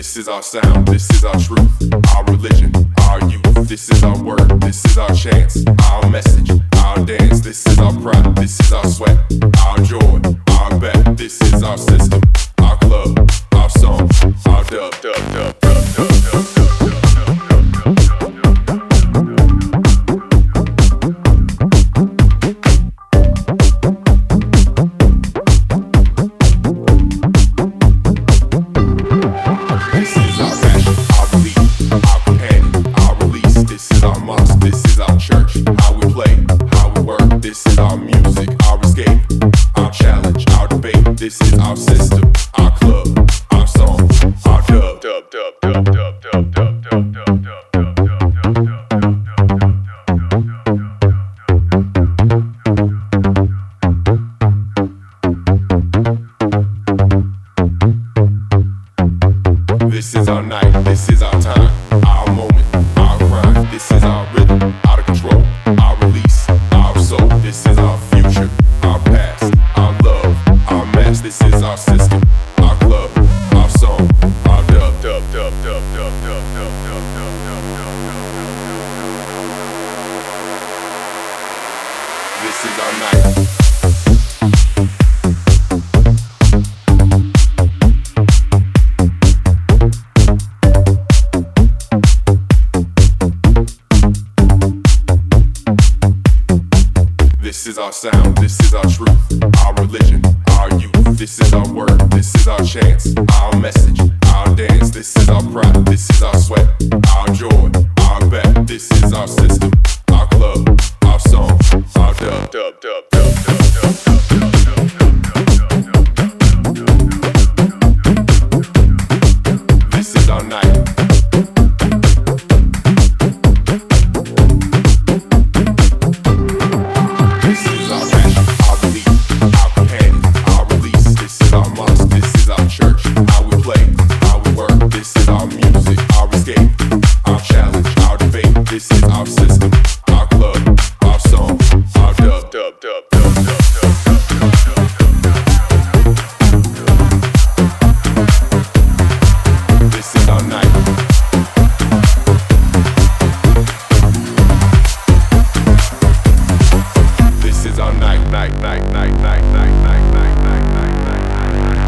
This is our sound, this is our truth, our religion, our youth. This is our word, this is our chance, our message, our dance. This is our pride, this is our sweat, our joy, our bet. This is our system, our club, our song, our dub, dub, dub, dub, dub, dub, dub. This is our system, our club, our song, our dub, dub, dub, dub, dub, dub, dub, dub, dub, dub. This is our night, this is our time, our moment, our grind. This is our rhythm, out of control, our release, our soul. This is our future, our past, our love, our mass. This is our system, our club, our song, our dub, dub, dub, dub, dub, dub, dub, dub, dub, dub, dub, dub. This is our night. This is our sound, this is our truth, our religion, our youth. This is our word, this is our chance, our message, our dance. This is our pride, this is our sweat, our joy, our bet. This is our system, our club, our song, our dub, dub, dub, dub, dub, dub, dub. This is our night. This is our system, our club, our song, our dub, dub, dub, dub, dub, dub, dub. This is our night. This is our night, night, night, night, night, night, night, night, night, night, night, night.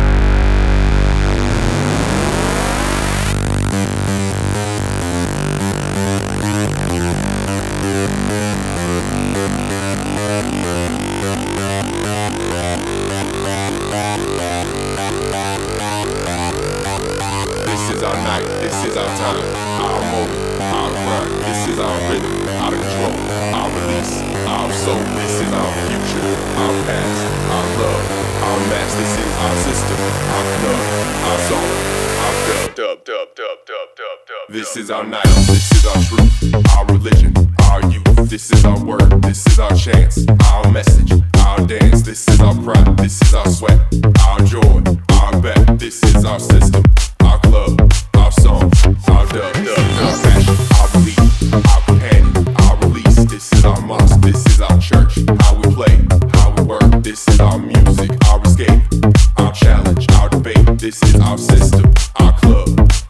This is our night, this is our time, our moment, our grind. This is our rhythm, out of control, our release, our soul. This is our future, our past, our love, our mass. This is our system, our club, our song, our dub, dub, dub, dub, dub, dub, dub. This is our night, this is our truth, our religion, our youth. This is our word, this is our chance, our message, our dance. This is our pride, this is our sweat, our joy, our bet. This is our system, our club, our song, our dub, dub, our passion, our belief, our companion, our release. This is our mosque, this is our church, how we play, how we work. This is our music, our escape, our challenge, our debate. This is our system, our club,